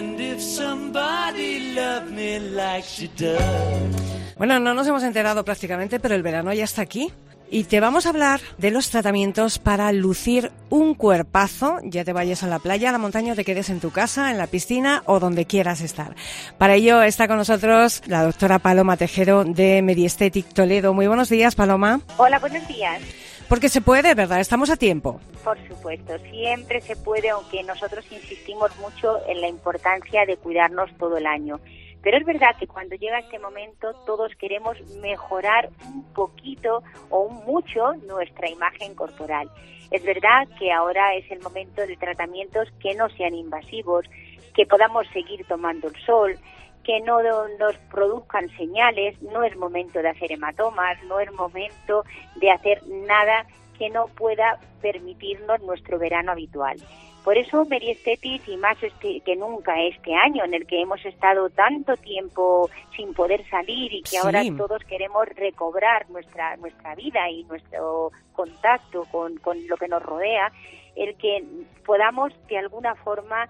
Bueno, no nos hemos enterado prácticamente, pero el verano ya está aquí. Y te vamos a hablar de los tratamientos para lucir un cuerpazo, ya te vayas a la playa, a la montaña, o te quedes en tu casa, en la piscina o donde quieras estar. Para ello está con nosotros la doctora Paloma Tejero de Mediaesthetic Toledo. Muy buenos días, Paloma. Hola, buenos días. Porque se puede, ¿verdad? Estamos a tiempo. Por supuesto, siempre se puede, aunque nosotros insistimos mucho en la importancia de cuidarnos todo el año. Pero es verdad que cuando llega este momento todos queremos mejorar un poquito o un mucho nuestra imagen corporal. Es verdad que ahora es el momento de tratamientos que no sean invasivos, que podamos seguir tomando el sol, que no nos produzcan señales, no es momento de hacer hematomas, no es momento de hacer nada que no pueda permitirnos nuestro verano habitual. Por eso Mediaesthetic, y más que nunca este año en el que hemos estado tanto tiempo sin poder salir y que ahora todos queremos recobrar nuestra vida y nuestro contacto con lo que nos rodea, el que podamos de alguna forma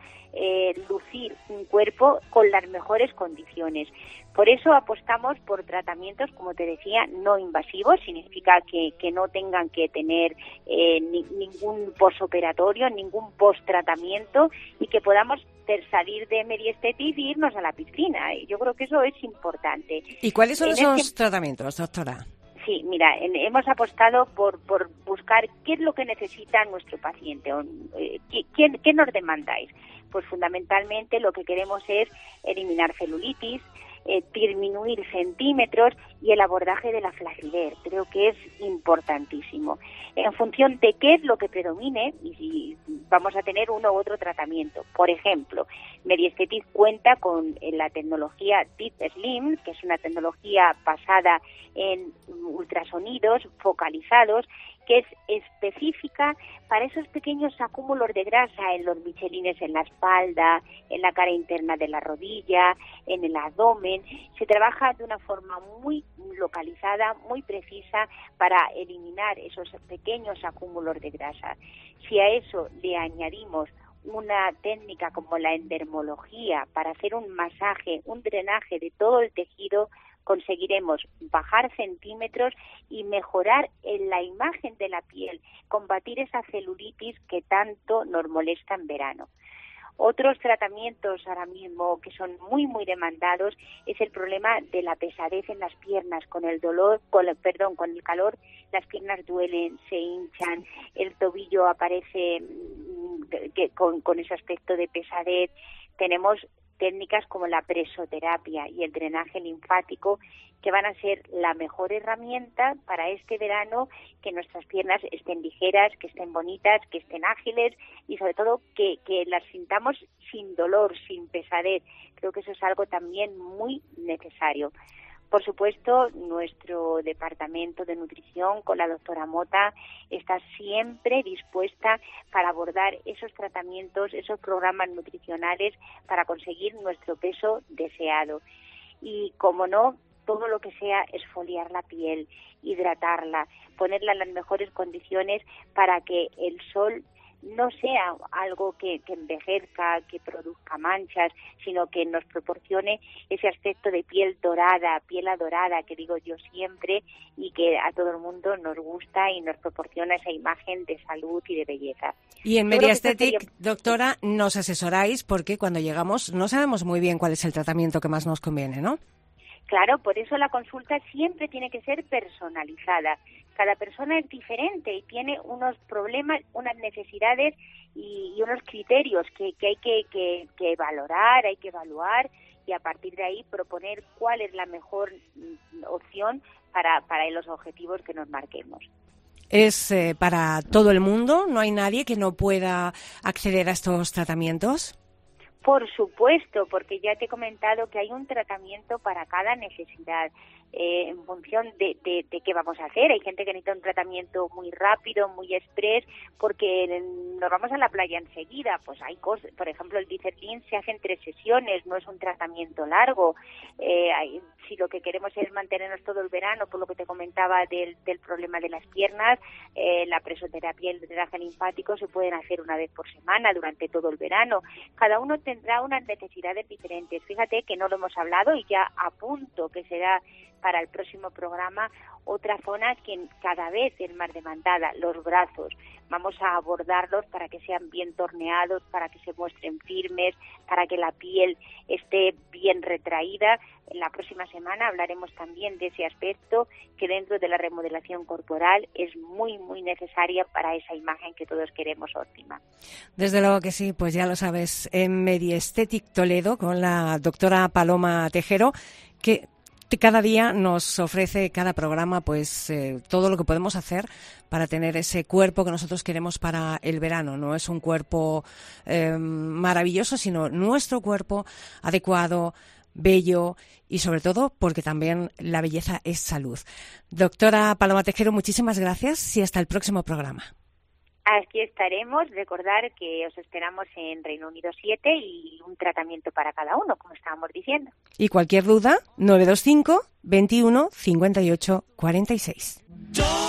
lucir un cuerpo con las mejores condiciones. Por eso apostamos por tratamientos, como te decía, no invasivos. Significa que no tengan que tener ningún postoperatorio, ningún post-tratamiento, y que podamos salir de Mediaesthetic e irnos a la piscina. Yo creo que eso es importante. ¿Y cuáles son esos tratamientos, doctora? Sí, mira, hemos apostado por buscar qué es lo que necesita nuestro paciente, qué nos demandáis. Pues fundamentalmente lo que queremos es eliminar celulitis, disminuir centímetros y el abordaje de la flacidez. Creo que es importantísimo. En función de qué es lo que predomine, y si vamos a tener uno u otro tratamiento. Por ejemplo, Mediaesthetic cuenta con la tecnología Deep Slim, que es una tecnología basada en ultrasonidos focalizados, que es específica para esos pequeños acúmulos de grasa en los michelines en la espalda, en la cara interna de la rodilla, en el abdomen. Se trabaja de una forma muy localizada, muy precisa, para eliminar esos pequeños acúmulos de grasa. Si a eso le añadimos una técnica como la endermología para hacer un masaje, un drenaje de todo el tejido, conseguiremos bajar centímetros y mejorar en la imagen de la piel, combatir esa celulitis que tanto nos molesta en verano. Otros tratamientos ahora mismo que son muy demandados es el problema de la pesadez en las piernas. Con el calor, las piernas duelen, se hinchan, el tobillo aparece con ese aspecto de pesadez. Tenemos técnicas como la presoterapia y el drenaje linfático, que van a ser la mejor herramienta para este verano, que nuestras piernas estén ligeras, que estén bonitas, que estén ágiles y sobre todo que las sintamos sin dolor, sin pesadez. Creo que eso es algo también muy necesario. Por supuesto, nuestro departamento de nutrición con la doctora Mota está siempre dispuesta para abordar esos tratamientos, esos programas nutricionales para conseguir nuestro peso deseado. Y, como no, todo lo que sea exfoliar la piel, hidratarla, ponerla en las mejores condiciones para que el sol no sea algo que envejezca, que produzca manchas, sino que nos proporcione ese aspecto de piel dorada, piel adorada, que digo yo siempre, y que a todo el mundo nos gusta y nos proporciona esa imagen de salud y de belleza. Y en Mediaesthetic, doctora, nos asesoráis porque cuando llegamos no sabemos muy bien cuál es el tratamiento que más nos conviene, ¿no? Claro, por eso la consulta siempre tiene que ser personalizada. Cada persona es diferente y tiene unos problemas, unas necesidades y unos criterios que hay que valorar, hay que evaluar, y a partir de ahí proponer cuál es la mejor opción para los objetivos que nos marquemos. ¿Es para todo el mundo? ¿No hay nadie que no pueda acceder a estos tratamientos? Por supuesto, porque ya te he comentado que hay un tratamiento para cada necesidad. en función de qué vamos a hacer. Hay gente que necesita un tratamiento muy rápido, muy express, porque nos vamos a la playa enseguida. Pues hay cosas, por ejemplo, el Bicerlin se hace en 3 sesiones, no es un tratamiento largo. Si lo que queremos es mantenernos todo el verano, por lo que te comentaba del problema de las piernas, la presoterapia y el drenaje linfático se pueden hacer una vez por semana durante todo el verano. Cada uno tendrá unas necesidades diferentes. Fíjate que no lo hemos hablado y ya apunto que será para el próximo programa otra zona que cada vez es más demandada, los brazos. Vamos a abordarlos para que sean bien torneados, para que se muestren firmes, para que la piel esté bien retraída. En la próxima semana hablaremos también de ese aspecto que dentro de la remodelación corporal es muy, muy necesaria para esa imagen que todos queremos óptima. Desde luego que sí, pues ya lo sabes, en Mediaesthetic Toledo con la doctora Paloma Tejero, que cada día nos ofrece cada programa pues todo lo que podemos hacer para tener ese cuerpo que nosotros queremos para el verano. No es un cuerpo maravilloso, sino nuestro cuerpo adecuado, bello y sobre todo porque también la belleza es salud. Doctora Paloma Tejero, muchísimas gracias y hasta el próximo programa. Aquí estaremos. Recordar que os esperamos en Reino Unido 7 y un tratamiento para cada uno, como estábamos diciendo. Y cualquier duda, 925 21 58 46.